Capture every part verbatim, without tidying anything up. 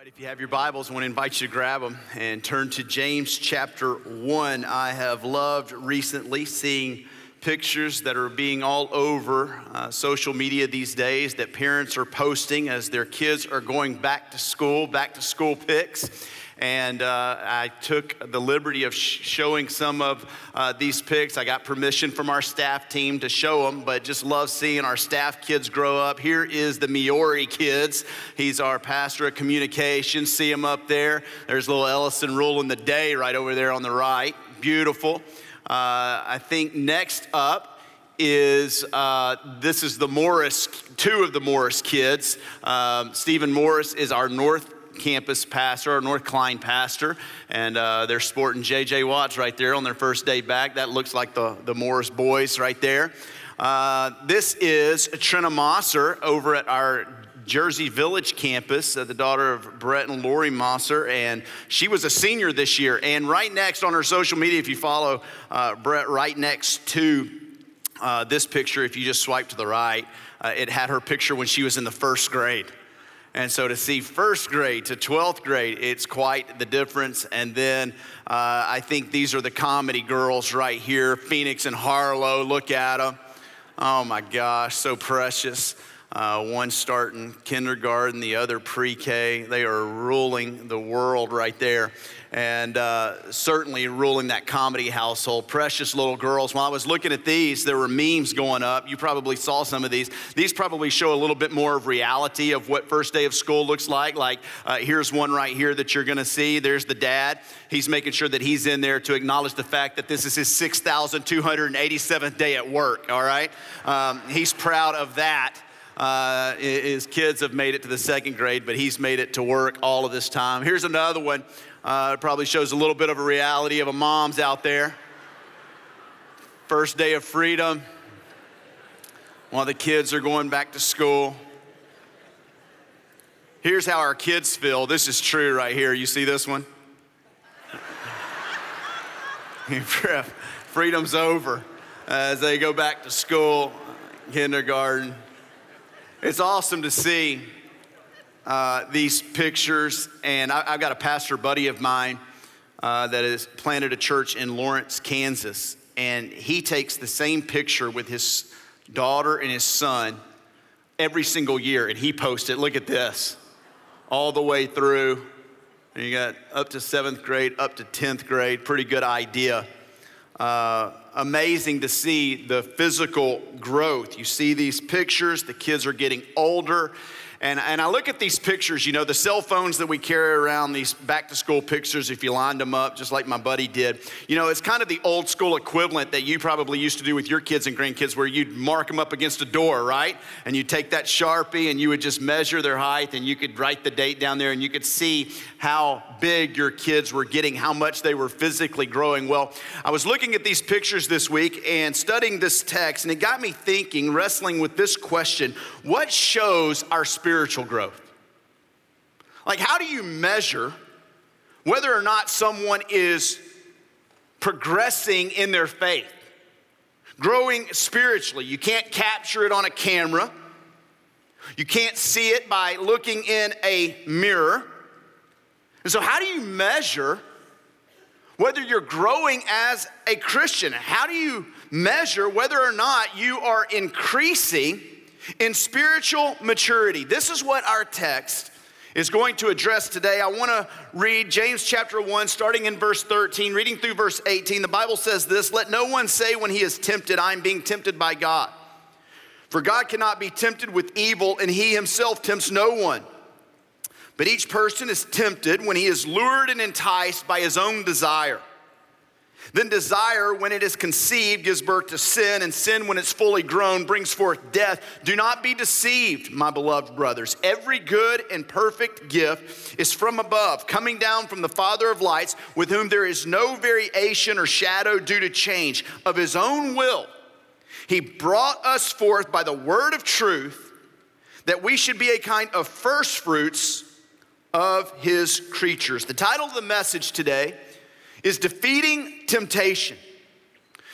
If you have your Bibles, I want to invite you to grab them and turn to James chapter one. I have loved recently seeing pictures that are being all over uh, social media these days that parents are posting as their kids are going back to school, back to school pics. And uh, I took the liberty of sh- showing some of uh, these pics. I got permission from our staff team to show them, but just love seeing our staff kids grow up. Here is the Miori kids. He's our pastor of communications. See him up there. There's little Ellison ruling the day right over there on the right. Beautiful. Uh, I think next up is, uh, this is the Morris, two of the Morris kids. Um, Stephen Morris is our North Campus pastor, our North Klein pastor, and uh, they're sporting J J Watts right there on their first day back. That looks like the, the Morris boys right there. Uh, this is Trina Mosser over at our Jersey Village campus, uh, the daughter of Brett and Lori Mosser, and she was a senior this year. And right next on her social media, if you follow uh, Brett, right next to uh, this picture, if you just swipe to the right, uh, it had her picture when she was in the first grade. And so to see first grade to twelfth grade, it's quite the difference. And then uh, I think these are the comedy girls right here, Phoenix and Harlow. Look at them. Oh my gosh, so precious. Uh, one starting kindergarten, the other pre-K. They are ruling the world right there. And uh, certainly ruling that comedy household. Precious little girls. While I was looking at these, there were memes going up. You probably saw some of these. These probably show a little bit more of reality of what first day of school looks like. Like uh, here's one right here that you're going to see. There's the dad. He's making sure that he's in there to acknowledge the fact that this is his six thousand two hundred eighty-seventh day at work, all right? Um, he's proud of that. Uh, his kids have made it to the second grade, but he's made it to work all of this time. Here's another one. Uh, it probably shows a little bit of a reality of a mom's out there. First day of freedom. While the kids are going back to school. Here's how our kids feel. This is true right here. You see this one? Freedom's over as they go back to school, kindergarten. It's awesome to see uh, these pictures, and I, I've got a pastor buddy of mine uh, that has planted a church in Lawrence, Kansas, and he takes the same picture with his daughter and his son every single year, and he posts it. Look at this, all the way through. And you got up to seventh grade, up to tenth grade, pretty good idea. Uh, amazing to see the physical growth. You see these pictures, the kids are getting older. And, and I look at these pictures, you know, the cell phones that we carry around, these back to school pictures, if you lined them up, just like my buddy did. You know, it's kind of the old school equivalent that you probably used to do with your kids and grandkids where you'd mark them up against a door, right? And you'd take that Sharpie and you would just measure their height and you could write the date down there and you could see how big your kids were getting, how much they were physically growing. Well, I was looking at these pictures this week and studying this text, and it got me thinking, wrestling with this question: what shows our spiritual growth? Like, how do you measure whether or not someone is progressing in their faith, growing spiritually? You can't capture it on a camera. You can't see it by looking in a mirror. And so how do you measure whether you're growing as a Christian? How do you measure whether or not you are increasing in spiritual maturity? This is what our text is going to address today. I want to read James chapter one, starting in verse thirteen, reading through verse eighteen. The Bible says this: "Let no one say when he is tempted, I am being tempted by God. For God cannot be tempted with evil, and he himself tempts no one. But each person is tempted when he is lured and enticed by his own desire. Then desire, when it is conceived, gives birth to sin, and sin, when it's fully grown, brings forth death. Do not be deceived, my beloved brothers. Every good and perfect gift is from above, coming down from the Father of lights, with whom there is no variation or shadow due to change. Of his own will, he brought us forth by the word of truth, that we should be a kind of first fruits of his creatures." The title of the message today is Defeating Temptation.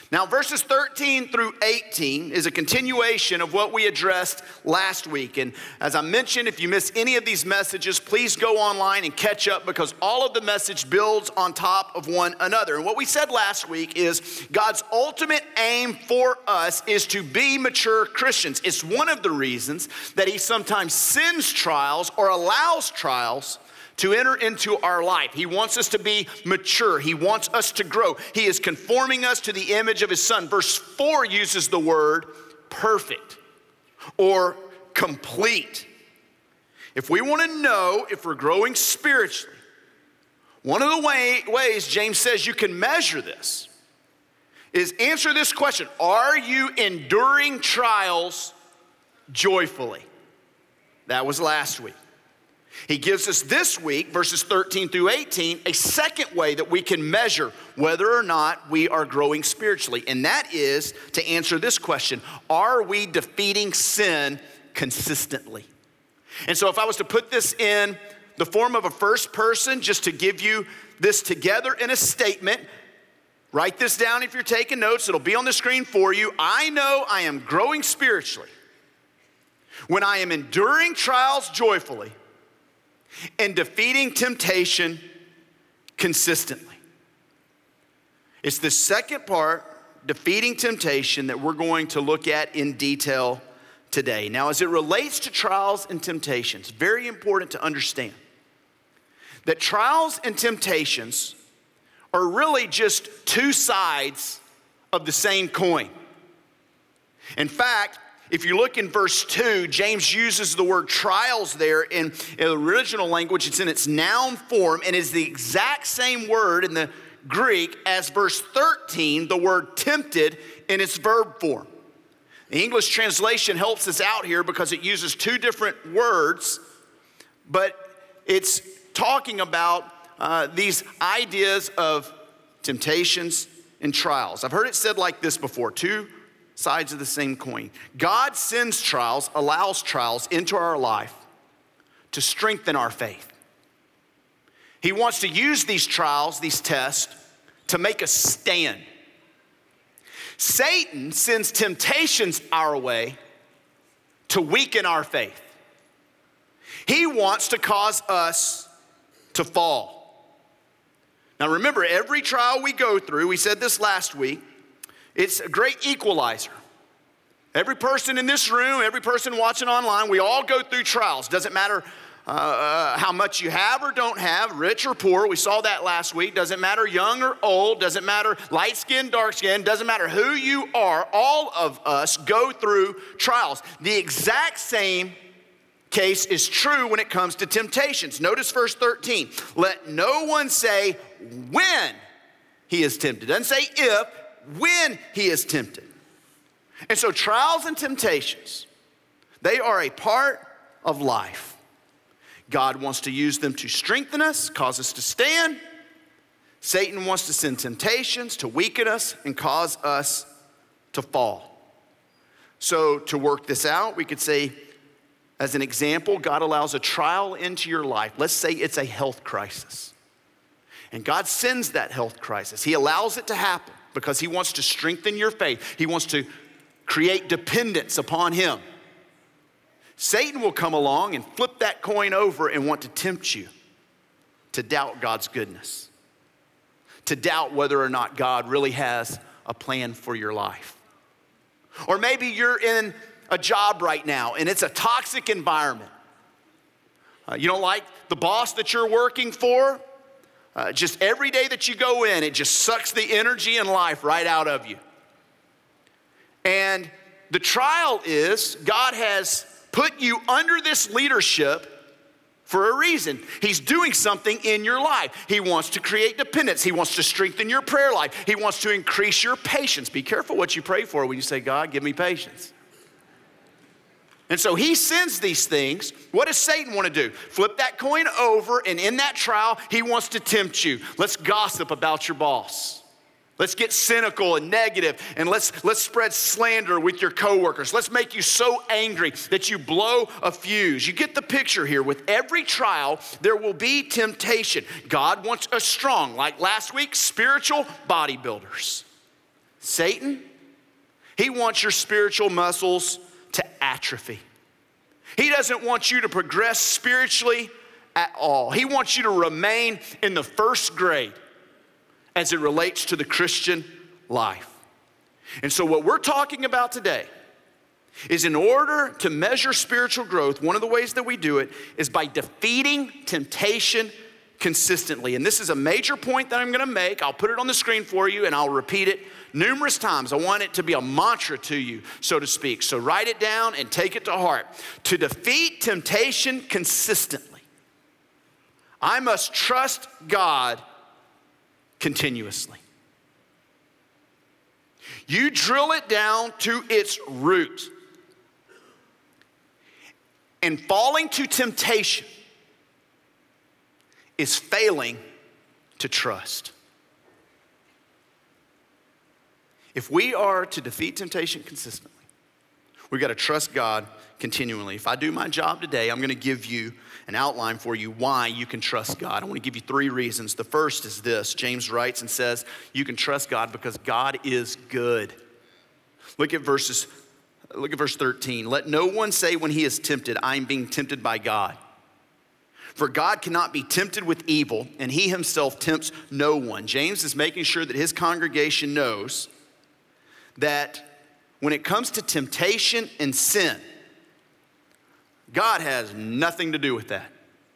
Now, verses thirteen through eighteen is a continuation of what we addressed last week. And as I mentioned, if you miss any of these messages, please go online and catch up because all of the message builds on top of one another. And what we said last week is God's ultimate aim for us is to be mature Christians. It's one of the reasons that he sometimes sends trials or allows trials to enter into our life. He wants us to be mature. He wants us to grow. He is conforming us to the image of his son. Verse four uses the word perfect or complete. If we want to know if we're growing spiritually, one of the way, ways James says you can measure this is answer this question: are you enduring trials joyfully? That was last week. He gives us this week, verses thirteen through eighteen, a second way that we can measure whether or not we are growing spiritually. And that is to answer this question: are we defeating sin consistently? And so if I was to put this in the form of a first person, just to give you this together in a statement, write this down if you're taking notes. It'll be on the screen for you. I know I am growing spiritually when I am enduring trials joyfully and defeating temptation consistently. It's the second part, defeating temptation, that we're going to look at in detail today. Now, as it relates to trials and temptations, very important to understand that trials and temptations are really just two sides of the same coin. In fact, if you look in verse two, James uses the word trials there in, in the original language. It's in its noun form and is the exact same word in the Greek as verse thirteen, the word tempted, in its verb form. The English translation helps us out here because it uses two different words, but it's talking about uh, these ideas of temptations and trials. I've heard it said like this before: two sides of the same coin. God sends trials, allows trials into our life to strengthen our faith. He wants to use these trials, these tests, to make us stand. Satan sends temptations our way to weaken our faith. He wants to cause us to fall. Now remember, every trial we go through, we said this last week, it's a great equalizer. Every person in this room, every person watching online, we all go through trials. Doesn't matter uh, uh, how much you have or don't have, rich or poor. We saw that last week. Doesn't matter young or old. Doesn't matter light skin, dark skin. Doesn't matter who you are. All of us go through trials. The exact same case is true when it comes to temptations. Notice verse thirteen. Let no one say when he is tempted. It doesn't say if, when he is tempted. And so trials and temptations, they are a part of life. God wants to use them to strengthen us, cause us to stand. Satan wants to send temptations to weaken us and cause us to fall. So to work this out, we could say, as an example, God allows a trial into your life. Let's say it's a health crisis. And God sends that health crisis. He allows it to happen because he wants to strengthen your faith. He wants to create dependence upon him. Satan will come along and flip that coin over and want to tempt you to doubt God's goodness, to doubt whether or not God really has a plan for your life. Or maybe you're in a job right now and it's a toxic environment. Uh, you don't like the boss that you're working for. Uh, just every day that you go in, it just sucks the energy and life right out of you. And the trial is God has put you under this leadership for a reason. He's doing something in your life. He wants to create dependence. He wants to strengthen your prayer life. He wants to increase your patience. Be careful what you pray for when you say, God, give me patience. And so he sends these things. What does Satan want to do? Flip that coin over, and in that trial, he wants to tempt you. Let's gossip about your boss. Let's get cynical and negative, and let's, let's spread slander with your coworkers. Let's make you so angry that you blow a fuse. You get the picture here. With every trial, there will be temptation. God wants us strong, like last week, spiritual bodybuilders. Satan, he wants your spiritual muscles to atrophy. He doesn't want you to progress spiritually at all. He wants you to remain in the first grade as it relates to the Christian life. And so what we're talking about today is, in order to measure spiritual growth, one of the ways that we do it is by defeating temptation consistently. And this is a major point that I'm going to make. I'll put it on the screen for you and I'll repeat it numerous times. I want it to be a mantra to you, so to speak. So write it down and take it to heart. To defeat temptation consistently, I must trust God continuously. You drill it down to its root. And falling to temptation is failing to trust. If we are to defeat temptation consistently, we've got to trust God continually. If I do my job today, I'm going to give you an outline for you why you can trust God. I want to give you three reasons. The first is this. James writes and says, you can trust God because God is good. Look at verses, look at verse thirteen. Let no one say when he is tempted, I am being tempted by God. For God cannot be tempted with evil, and he himself tempts no one. James is making sure that his congregation knows that when it comes to temptation and sin, God has nothing to do with that.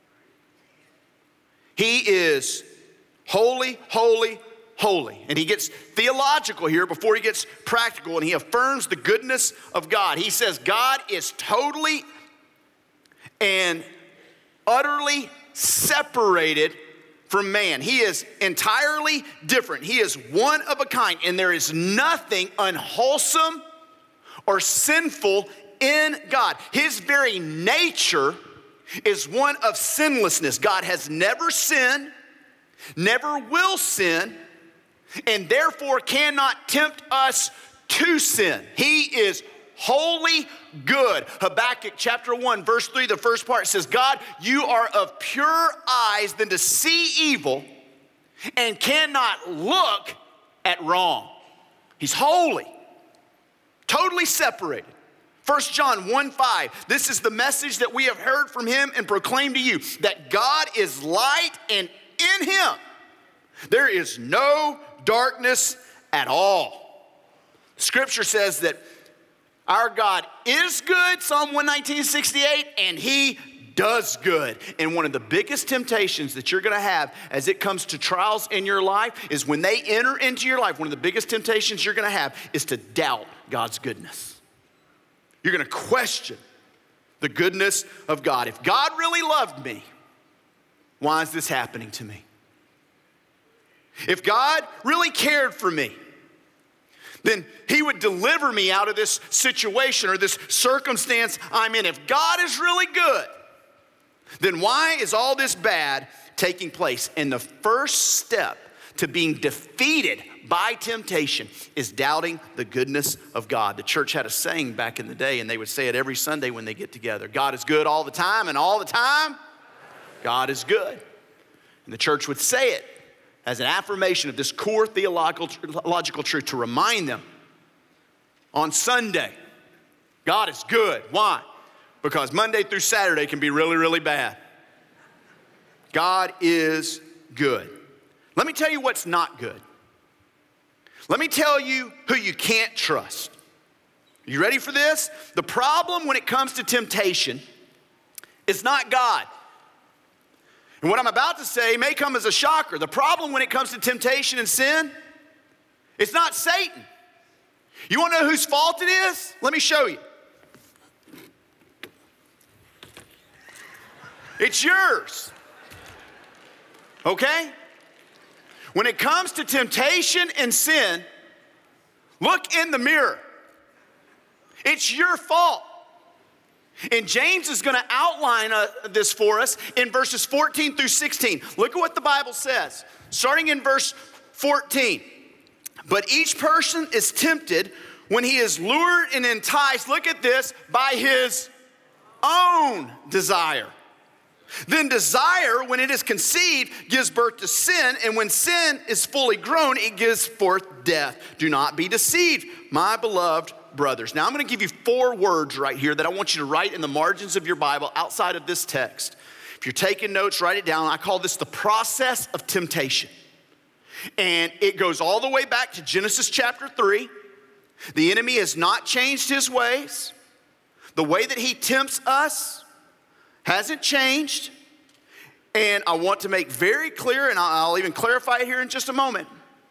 He is holy, holy, holy. And he gets theological here before he gets practical, and he affirms the goodness of God. He says God is totally and utterly separated from man. He is entirely different. He is one of a kind, and there is nothing unwholesome or sinful in God. His very nature is one of sinlessness. God has never sinned, never will sin, and therefore cannot tempt us to sin. He is holy good. Habakkuk chapter one, verse three, the first part says, God, you are of pure eyes than to see evil and cannot look at wrong. He's holy, totally separated. First John one five, this is the message that we have heard from him and proclaimed to you, that God is light, and in him there is no darkness at all. Scripture says that our God is good, Psalm one nineteen, sixty-eight, and he does good. And one of the biggest temptations that you're going to have as it comes to trials in your life is when they enter into your life, one of the biggest temptations you're going to have is to doubt God's goodness. You're going to question the goodness of God. If God really loved me, why is this happening to me? If God really cared for me, then he would deliver me out of this situation or this circumstance I'm in. If God is really good, then why is all this bad taking place? And the first step to being defeated by temptation is doubting the goodness of God. The church had a saying back in the day, and they would say it every Sunday when they get together. God is good all the time, and all the time, God is good. And the church would say it as an affirmation of this core theological truth to remind them on Sunday, God is good. Why? Because Monday through Saturday can be really, really bad. God is good. Let me tell you what's not good. Let me tell you who you can't trust. You ready for this? The problem when it comes to temptation is not God. And what I'm about to say may come as a shocker. The problem when it comes to temptation and sin, it's not Satan. You want to know whose fault it is? Let me show you. It's yours. Okay? When it comes to temptation and sin, look in the mirror. It's your fault. And James is going to outline uh, this for us in verses fourteen through sixteen. Look at what the Bible says. Starting in verse fourteen. But each person is tempted when he is lured and enticed, look at this, by his own desire. Then desire, when it is conceived, gives birth to sin. And when sin is fully grown, it gives forth death. Do not be deceived, my beloved brothers. Now I'm going to give you four words right here that I want you to write in the margins of your Bible outside of this text. If you're taking notes, write it down. I call this the process of temptation. And it goes all the way back to Genesis chapter three. The enemy has not changed his ways. The way that he tempts us hasn't changed. And I want to make very clear, and I'll even clarify it here in just a moment.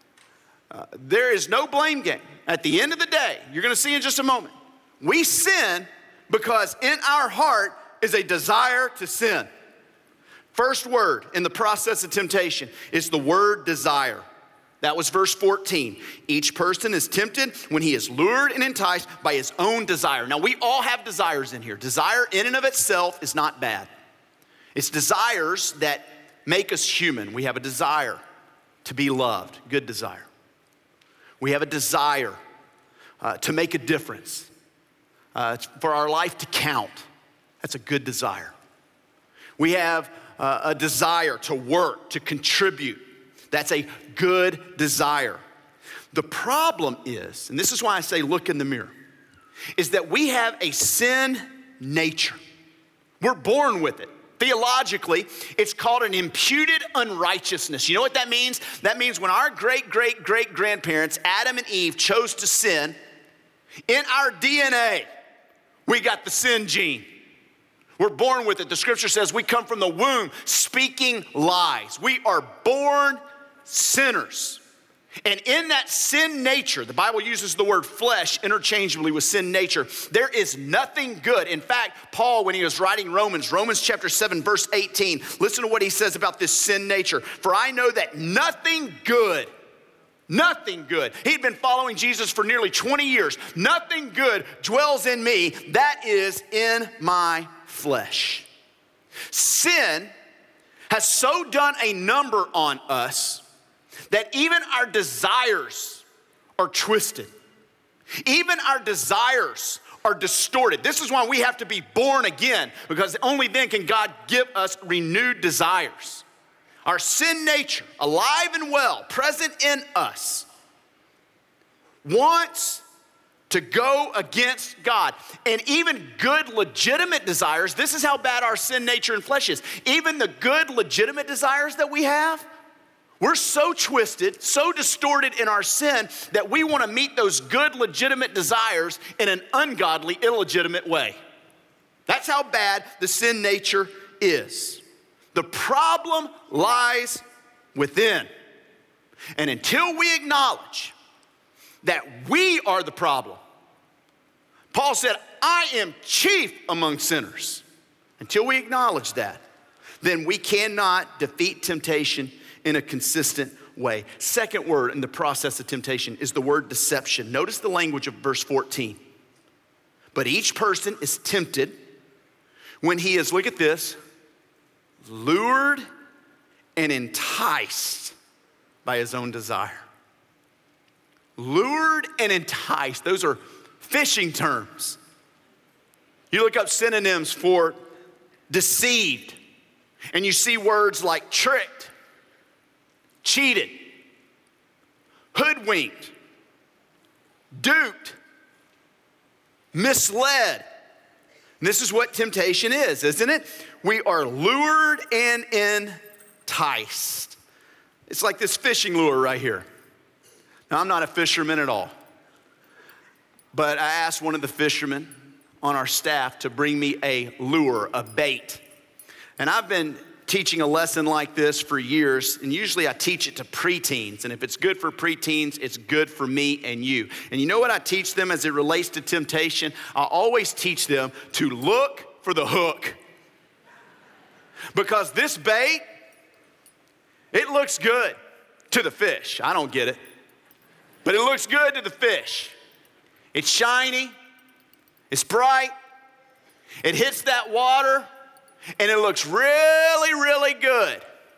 Uh, there is no blame game. At the end of the day, you're going to see in just a moment, we sin because in our heart is a desire to sin. First word in the process of temptation is the word desire. That was verse fourteen. Each person is tempted when he is lured and enticed by his own desire. Now, we all have desires in here. Desire in and of itself is not bad. It's desires that make us human. We have a desire to be loved, good desire. We have a desire uh, to make a difference, uh, for our life to count. That's a good desire. We have uh, a desire to work, to contribute. That's a good desire. The problem is, and this is why I say look in the mirror, is that we have a sin nature. We're born with it. Theologically, it's called an imputed unrighteousness. You know what that means? That means when our great, great, great grandparents, Adam and Eve, chose to sin, in our D N A, we got the sin gene. We're born with it. The scripture says we come from the womb speaking lies. We are born sinners. And in that sin nature, the Bible uses the word flesh interchangeably with sin nature. There is nothing good. In fact, Paul, when he was writing Romans, Romans chapter seven, verse eighteen, listen to what he says about this sin nature. For I know that nothing good, nothing good. He'd been following Jesus for nearly twenty years. Nothing good dwells in me, that is in my flesh. Sin has so done a number on us that even our desires are twisted. Even our desires are distorted. This is why we have to be born again, because only then can God give us renewed desires. Our sin nature, alive and well, present in us, wants to go against God. And even good, legitimate desires, this is how bad our sin nature and flesh is. Even the good, legitimate desires that we have, we're so twisted, so distorted in our sin that we want to meet those good, legitimate desires in an ungodly, illegitimate way. That's how bad the sin nature is. The problem lies within. And until we acknowledge that we are the problem, Paul said, I am chief among sinners. Until we acknowledge that, then we cannot defeat temptation in a consistent way. Second word in the process of temptation is the word deception. Notice the language of verse fourteen. But each person is tempted when he is, look at this, lured and enticed by his own desire. Lured and enticed, those are fishing terms. You look up synonyms for deceived, and you see words like tricked, cheated, hoodwinked, duped, misled. And this is what temptation is, isn't it? We are lured and enticed. It's like this fishing lure right here. Now, I'm not a fisherman at all, but I asked one of the fishermen on our staff to bring me a lure, a bait. And I've been teaching a lesson like this for years, and usually I teach it to preteens. And if it's good for preteens, it's good for me and you. And you know what I teach them as it relates to temptation? I always teach them to look for the hook. Because this bait, it looks good to the fish. I don't get it, but it looks good to the fish. It's shiny, it's bright, it hits that water, and it looks really, really good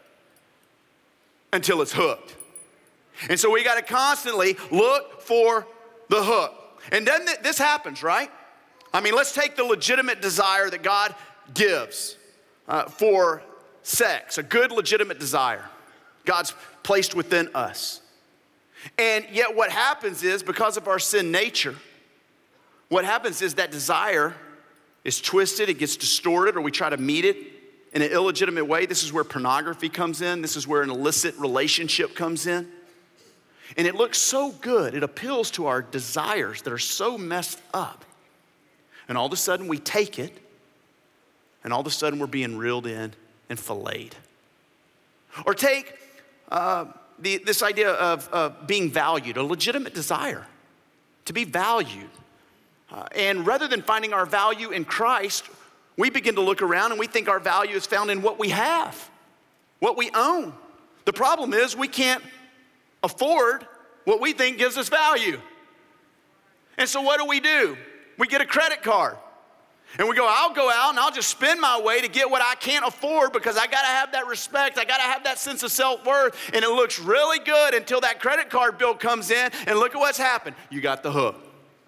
until it's hooked. And so we got to constantly look for the hook. And then this happens, right? I mean, let's take the legitimate desire that God gives. uh, for sex, a good, legitimate desire God's placed within us. And yet what happens is, because of our sin nature, what happens is that desire is twisted, it gets distorted, or we try to meet it in an illegitimate way. This is where pornography comes in. This is where an illicit relationship comes in. And it looks so good. It appeals to our desires that are so messed up. And all of a sudden we take it, and all of a sudden we're being reeled in and filleted. Or take uh, the, this idea of uh, being valued, a legitimate desire to be valued. Uh, and rather than finding our value in Christ, we begin to look around and we think our value is found in what we have, what we own. The problem is we can't afford what we think gives us value. And so what do we do? We get a credit card. And we go, I'll go out and I'll just spend my way to get what I can't afford because I gotta have that respect, I gotta have that sense of self-worth, and it looks really good until that credit card bill comes in, and look at what's happened. You got the hook.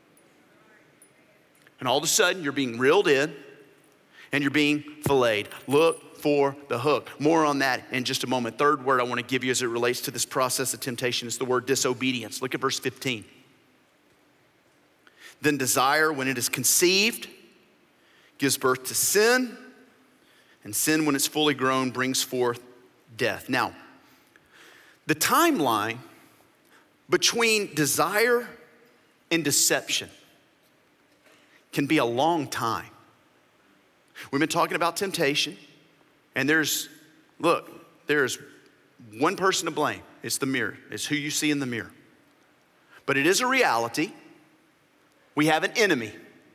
And all of a sudden, you're being reeled in and you're being filleted. Look for the hook. More on that in just a moment. Third word I want to give you as it relates to this process of temptation is the word disobedience. Look at verse fifteen. Then desire, when it is conceived, gives birth to sin, and sin, when it's fully grown, brings forth death. Now, the timeline between desire and deception can be a long time. We've been talking about temptation, and there's, look, there's one person to blame. It's the mirror. It's who you see in the mirror. But it is a reality. We have an enemy.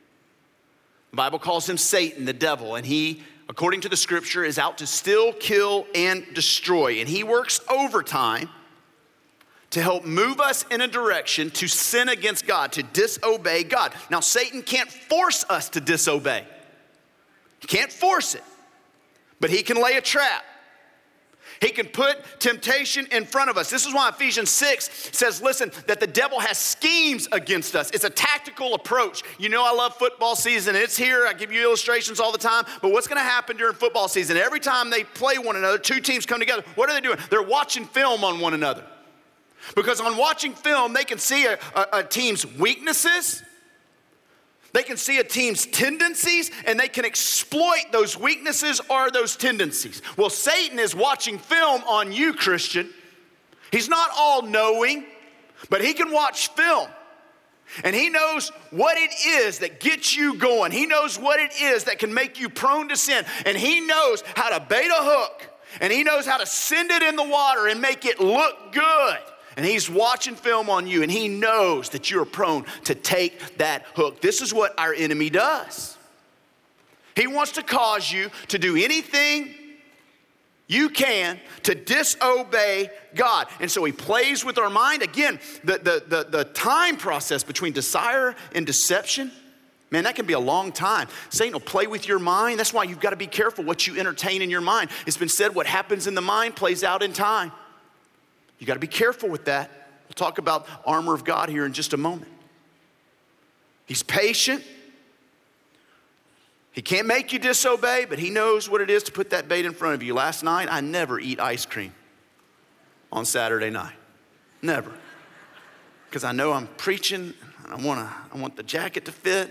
The Bible calls him Satan, the devil, and he, according to the scripture, is out to steal, kill, and destroy. And he works overtime to help move us in a direction to sin against God, to disobey God. Now, Satan can't force us to disobey. He can't force it, but he can lay a trap. He can put temptation in front of us. This is why Ephesians six says, listen, that the devil has schemes against us. It's a tactical approach. You know I love football season. It's here. I give you illustrations all the time. But what's going to happen during football season? Every time they play one another, two teams come together. What are they doing? They're watching film on one another. Because on watching film, they can see a, a, a team's weaknesses. They can see a team's tendencies, and they can exploit those weaknesses or those tendencies. Well, Satan is watching film on you, Christian. He's not all-knowing, but he can watch film. And he knows what it is that gets you going. He knows what it is that can make you prone to sin. And he knows how to bait a hook, and he knows how to send it in the water and make it look good. And he's watching film on you, and he knows that you're prone to take that hook. This is what our enemy does. He wants to cause you to do anything you can to disobey God. And so he plays with our mind. Again, the, the, the, the time process between desire and deception, man, that can be a long time. Satan will play with your mind. That's why you've got to be careful what you entertain in your mind. It's been said, what happens in the mind plays out in time. You got to be careful with that. We'll talk about armor of God here in just a moment. He's patient. He can't make you disobey, but he knows what it is to put that bait in front of you. Last night, I never eat ice cream on Saturday night. Never. Because I know I'm preaching, and I want to, I want the jacket to fit.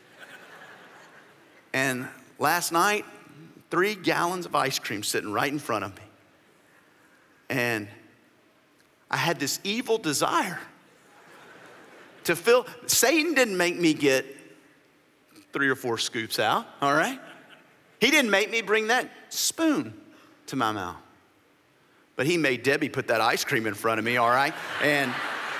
And last night, three gallons of ice cream sitting right in front of me. And I had this evil desire to fill. Satan didn't make me get three or four scoops out, all right? He didn't make me bring that spoon to my mouth. But he made Debbie put that ice cream in front of me, all right? And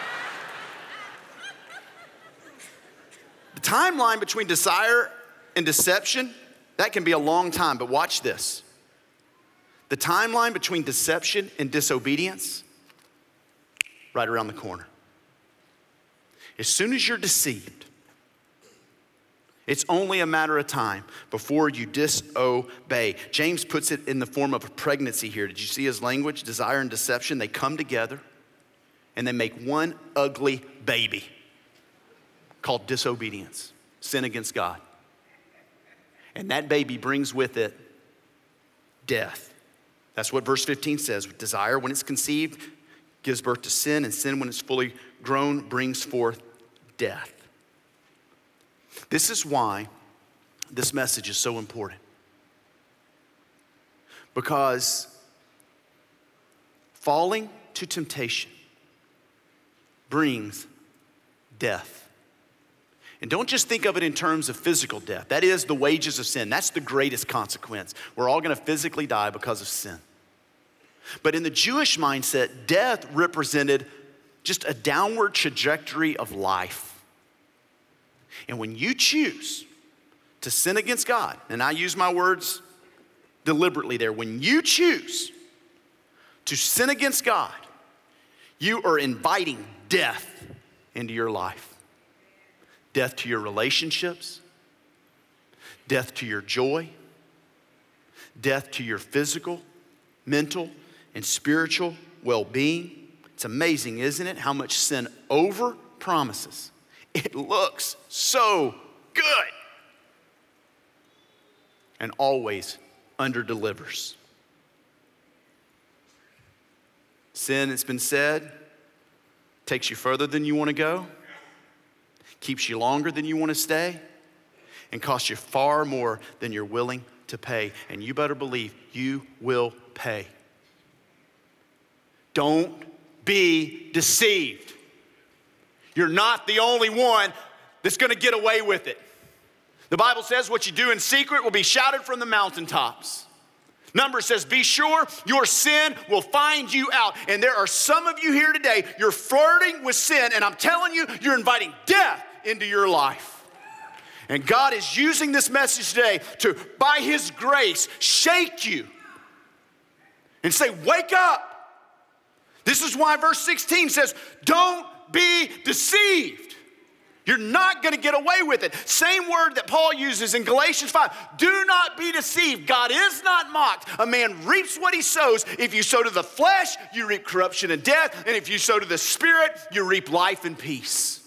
the timeline between desire and deception, that can be a long time, but watch this. The timeline between deception and disobedience, right around the corner. As soon as you're deceived, it's only a matter of time before you disobey. James puts it in the form of a pregnancy here. Did you see his language? Desire and deception, they come together and they make one ugly baby called disobedience, sin against God. And that baby brings with it death. That's what verse fifteen says. Desire, when it's conceived, gives birth to sin, and sin, when it's fully grown, brings forth death. This is why this message is so important. Because falling to temptation brings death. And don't just think of it in terms of physical death. That is the wages of sin. That's the greatest consequence. We're all going to physically die because of sin. But in the Jewish mindset, death represented just a downward trajectory of life. And when you choose to sin against God, and I use my words deliberately there, when you choose to sin against God, you are inviting death into your life. Death to your relationships, death to your joy, death to your physical, mental, and spiritual well-being. It's amazing, isn't it, how much sin over promises. It looks so good and always under-delivers. Sin, it's been said, takes you further than you want to go, keeps you longer than you want to stay, and costs you far more than you're willing to pay. And you better believe you will pay. Don't be deceived. You're not the only one that's going to get away with it. The Bible says what you do in secret will be shouted from the mountaintops. Numbers says, be sure your sin will find you out. And there are some of you here today, you're flirting with sin, and I'm telling you, you're inviting death into your life. And God is using this message today to, by His grace, shake you and say, wake up. This is why verse sixteen says, don't be deceived. You're not going to get away with it. Same word that Paul uses in Galatians five. Do not be deceived. God is not mocked. A man reaps what he sows. If you sow to the flesh, you reap corruption and death. And if you sow to the Spirit, you reap life and peace.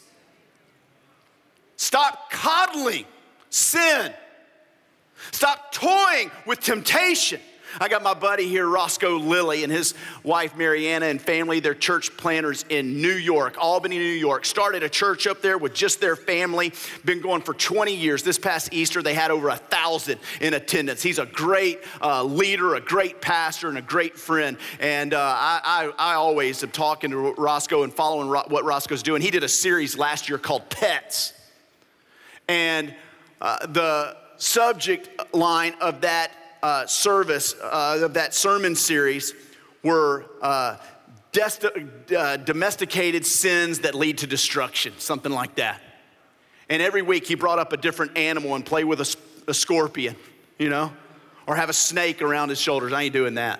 Stop coddling sin. Stop toying with temptation. I got my buddy here, Roscoe Lilly, and his wife, Mariana, and family. They're church planters in New York, Albany, New York. Started a church up there with just their family. Been going for twenty years. This past Easter, they had over a thousand in attendance. He's a great uh, leader, a great pastor, and a great friend. And uh, I, I, I always am talking to Roscoe and following Ro- what Roscoe's doing. He did a series last year called Pets. And uh, the subject line of that Uh, service uh, of that sermon series were uh, dest- uh, domesticated sins that lead to destruction, something like that. And every week he brought up a different animal and played with a, a scorpion, you know, or have a snake around his shoulders. I ain't doing that.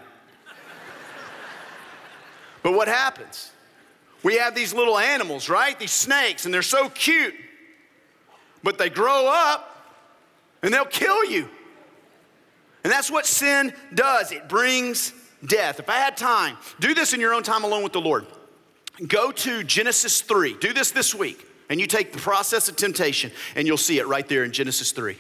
But what happens? We have these little animals, right? These snakes, and they're so cute, but they grow up and they'll kill you. And that's what sin does. It brings death. If I had time, do this in your own time alone with the Lord. Go to Genesis three. Do this this week. And you take the process of temptation, and you'll see it right there in Genesis three.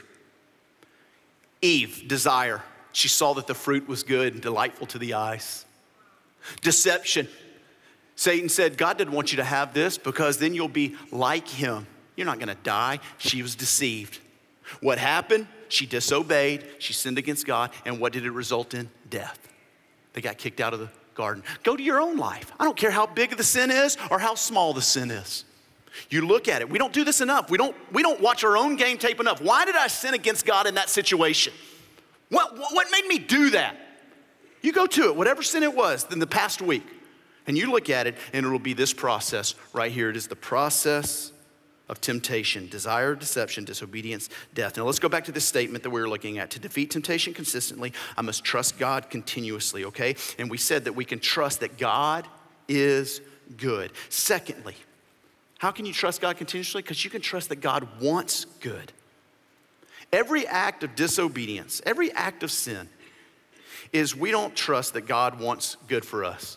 Eve, desire. She saw that the fruit was good and delightful to the eyes. Deception. Satan said, God didn't want you to have this because then you'll be like him. You're not going to die. She was deceived. What happened? She disobeyed, she sinned against God, and what did it result in? Death. They got kicked out of the garden. Go to your own life. I don't care how big the sin is or how small the sin is. You look at it. We don't do this enough. We don't, we don't watch our own game tape enough. Why did I sin against God in that situation? What, what made me do that? You go to it, whatever sin it was in the past week, and you look at it, and it'll be this process right here. It is the process of temptation, desire, deception, disobedience, death. Now let's go back to this statement that we were looking at. To defeat temptation consistently, I must trust God continuously, okay? And we said that we can trust that God is good. Secondly, how can you trust God continuously? Because you can trust that God wants good. Every act of disobedience, every act of sin is we don't trust that God wants good for us.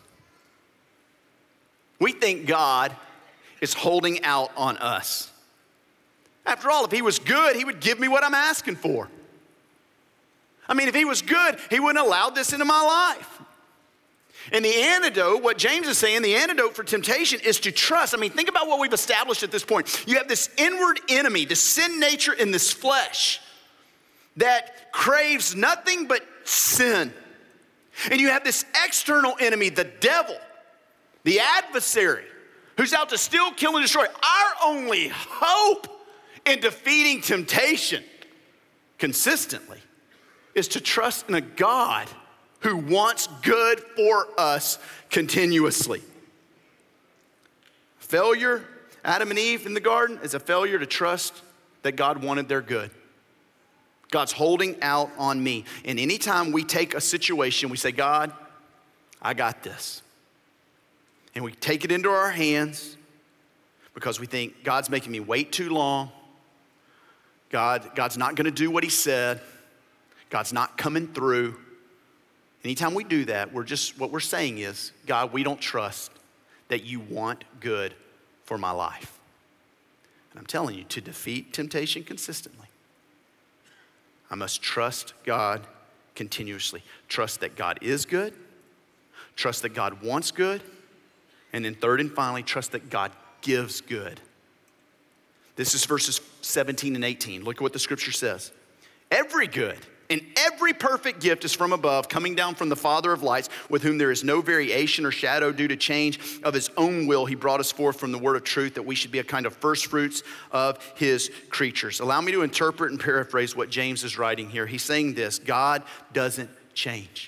We think God is holding out on us. After all, if he was good, he would give me what I'm asking for. I mean, if he was good, he wouldn't allow this into my life. And the antidote, what James is saying, the antidote for temptation is to trust. I mean, think about what we've established at this point. You have this inward enemy, the sin nature in this flesh that craves nothing but sin. And you have this external enemy, the devil, the adversary, who's out to steal, kill, and destroy. Our only hope in defeating temptation consistently is to trust in a God who wants good for us continuously. Failure, Adam and Eve in the garden, is a failure to trust that God wanted their good. God's holding out on me. And anytime we take a situation, we say, God, I got this. And we take it into our hands because we think God's making me wait too long. God, God's not gonna do what he said. God's not coming through. Anytime we do that, we're just, what we're saying is, God, we don't trust that you want good for my life. And I'm telling you, to defeat temptation consistently, I must trust God continuously. Trust that God is good. Trust that God wants good. And then third and finally, trust that God gives good. This is verses seventeen and eighteen. Look at what the scripture says. Every good and every perfect gift is from above, coming down from the Father of lights, with whom there is no variation or shadow due to change. Of his own will, he brought us forth from the word of truth, that we should be a kind of first fruits of his creatures. Allow me to interpret and paraphrase what James is writing here. He's saying this: God doesn't change.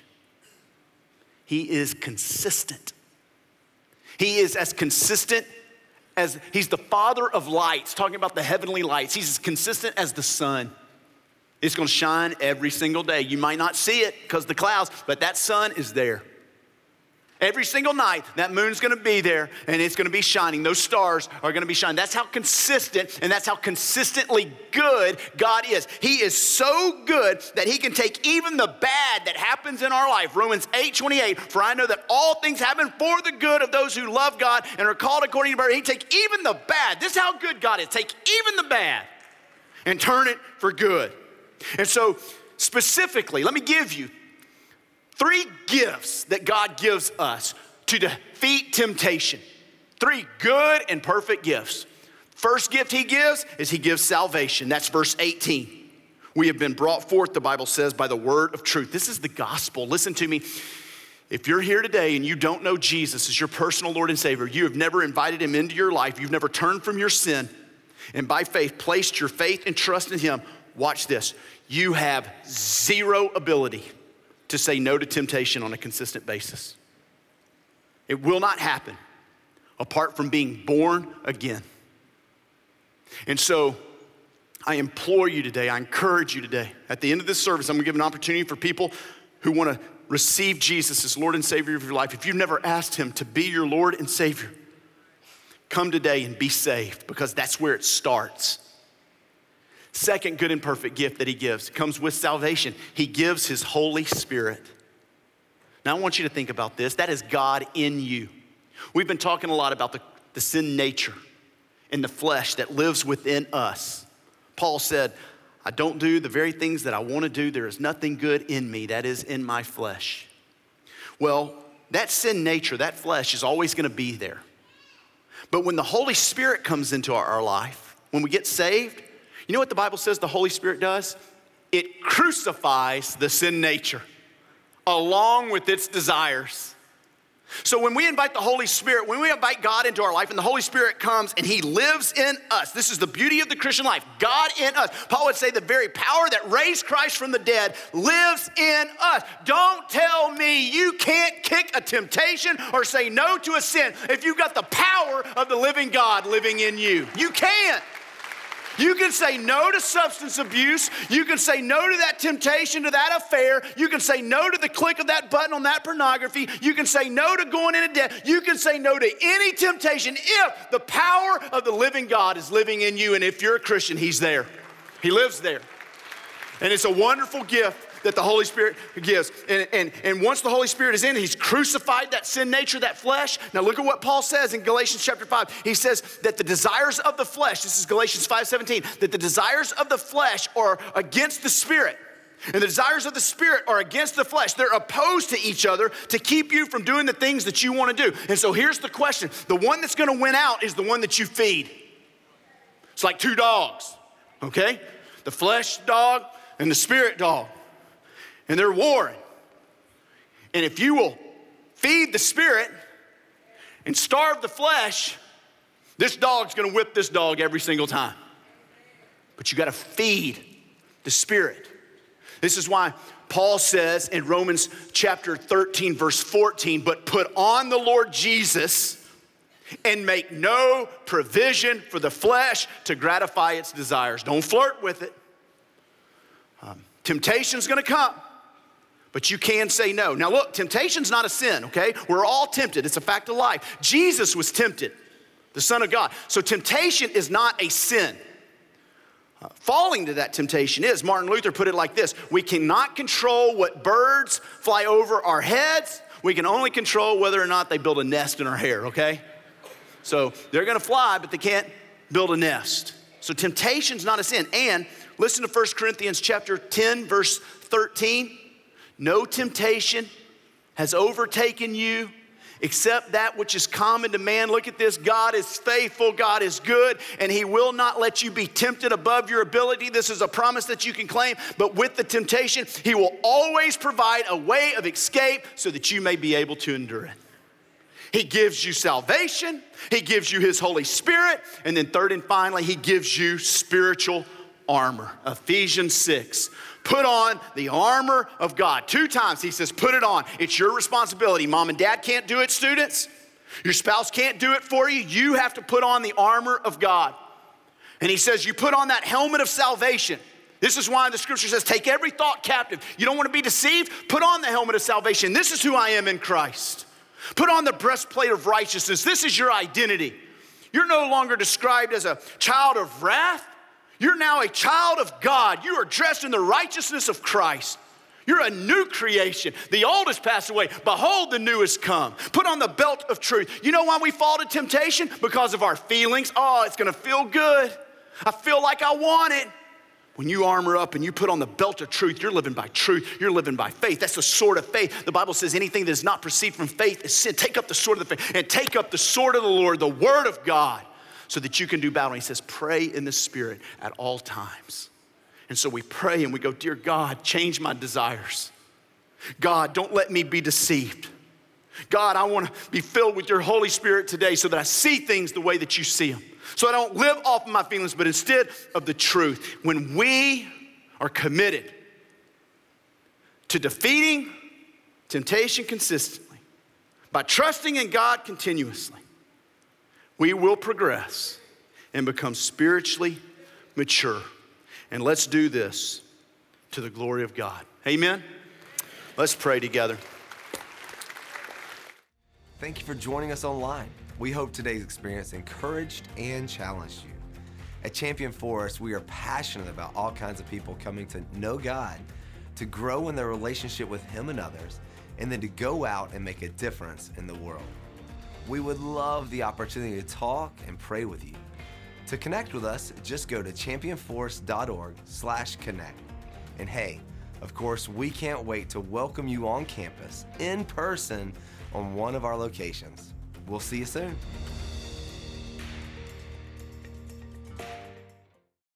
He is consistent. He is as consistent as, he's the Father of lights, talking about the heavenly lights. He's as consistent as the sun. It's gonna shine every single day. You might not see it because of the clouds, but that sun is there. Every single night, that moon's gonna be there and it's gonna be shining. Those stars are gonna be shining. That's how consistent and that's how consistently good God is. He is so good that he can take even the bad that happens in our life. Romans eight twenty-eight, for I know that all things happen for the good of those who love God and are called according to purpose. He take even the bad. This is how good God is. Take even the bad and turn it for good. And so specifically, let me give you three gifts that God gives us to defeat temptation. Three good and perfect gifts. First gift he gives is he gives salvation. That's verse eighteen. We have been brought forth, the Bible says, by the word of truth. This is the gospel. Listen to me. If you're here today and you don't know Jesus as your personal Lord and Savior, you have never invited him into your life, you've never turned from your sin, and by faith placed your faith and trust in him, watch this. You have zero ability to say no to temptation on a consistent basis. It will not happen apart from being born again. And so I implore you today, I encourage you today, at the end of this service, I'm gonna give an opportunity for people who wanna receive Jesus as Lord and Savior of your life. If you've never asked him to be your Lord and Savior, come today and be saved, because that's where it starts. Second good and perfect gift that he gives comes with salvation. He gives his Holy Spirit. Now I want you to think about this. That is God in you. We've been talking a lot about the, the sin nature in the flesh that lives within us. Paul said, I don't do the very things that I want to do. There is nothing good in me, that is in my flesh. Well, that sin nature, that flesh is always going to be there. But when the Holy Spirit comes into our, our life, when we get saved, you know what the Bible says the Holy Spirit does? It crucifies the sin nature along with its desires. So when we invite the Holy Spirit, when we invite God into our life and the Holy Spirit comes and he lives in us, this is the beauty of the Christian life, God in us. Paul would say the very power that raised Christ from the dead lives in us. Don't tell me you can't kick a temptation or say no to a sin if you've got the power of the living God living in you. You can't. You can say no to substance abuse. You can say no to that temptation, to that affair. You can say no to the click of that button on that pornography. You can say no to going into debt. You can say no to any temptation if the power of the living God is living in you. And if you're a Christian, he's there. He lives there. And it's a wonderful gift that the Holy Spirit gives. And, and, and once the Holy Spirit is in, he's crucified that sin nature, that flesh. Now look at what Paul says in Galatians chapter five. He says that the desires of the flesh, this is Galatians five seventeen, that the desires of the flesh are against the Spirit. And the desires of the Spirit are against the flesh. They're opposed to each other to keep you from doing the things that you want to do. And so here's the question. The one that's going to win out is the one that you feed. It's like two dogs, okay? The flesh dog and the spirit dog. And they're warring. And if you will feed the spirit and starve the flesh, this dog's going to whip this dog every single time. But you got to feed the spirit. This is why Paul says in Romans chapter thirteen, verse fourteen, but put on the Lord Jesus and make no provision for the flesh to gratify its desires. Don't flirt with it. Um, temptation's gonna come, but you can say no. Now look, temptation's not a sin, okay? We're all tempted, it's a fact of life. Jesus was tempted, the Son of God. So temptation is not a sin. Uh, falling to that temptation is, Martin Luther put it like this, we cannot control what birds fly over our heads, we can only control whether or not they build a nest in our hair, okay? So they're gonna fly, but they can't build a nest. So temptation's not a sin. And listen to First Corinthians chapter ten, verse thirteen. No temptation has overtaken you except that which is common to man. Look at this, God is faithful, God is good, and he will not let you be tempted above your ability. This is a promise that you can claim, but with the temptation, he will always provide a way of escape so that you may be able to endure it. He gives you salvation, he gives you his Holy Spirit, and then third and finally, he gives you spiritual armor. Ephesians six. Put on the armor of God. Two times he says, put it on. It's your responsibility. Mom and dad can't do it, students. Your spouse can't do it for you. You have to put on the armor of God. And he says, you put on that helmet of salvation. This is why the scripture says, take every thought captive. You don't want to be deceived? Put on the helmet of salvation. This is who I am in Christ. Put on the breastplate of righteousness. This is your identity. You're no longer described as a child of wrath. You're now a child of God. You are dressed in the righteousness of Christ. You're a new creation. The old has passed away. Behold, the new has come. Put on the belt of truth. You know why we fall to temptation? Because of our feelings. Oh, it's going to feel good. I feel like I want it. When you armor up and you put on the belt of truth, you're living by truth. You're living by faith. That's the sword of faith. The Bible says anything that is not proceed from faith is sin. Take up the sword of the faith and take up the sword of the Lord, the word of God, so that you can do battle. He says, pray in the Spirit at all times. And so we pray and we go, dear God, change my desires. God, don't let me be deceived. God, I want to be filled with your Holy Spirit today so that I see things the way that you see them. So I don't live off of my feelings, but instead of the truth. When we are committed to defeating temptation consistently, by trusting in God continuously, we will progress and become spiritually mature. And let's do this to the glory of God. Amen? Let's pray together. Thank you for joining us online. We hope today's experience encouraged and challenged you. At Champion Forest, we are passionate about all kinds of people coming to know God, to grow in their relationship with Him and others, and then to go out and make a difference in the world. We would love the opportunity to talk and pray with you. To connect with us, just go to championforest.org slash connect. And hey, of course, we can't wait to welcome you on campus in person on one of our locations. We'll see you soon.